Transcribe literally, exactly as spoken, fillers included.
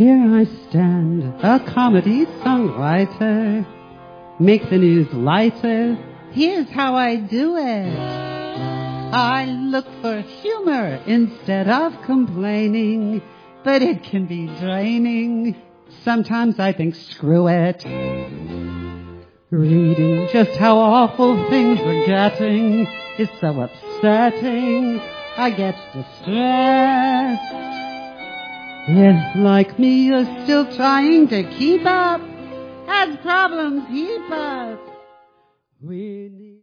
Here I stand, a comedy songwriter. Make the news lighter. Here's how I do it. I look for humor instead of complaining, but it can be draining. Sometimes I think, screw it. Reading just how awful things are getting is so upsetting. I get distressed. If, like me, you're still trying to keep up, as problems heap up, we need...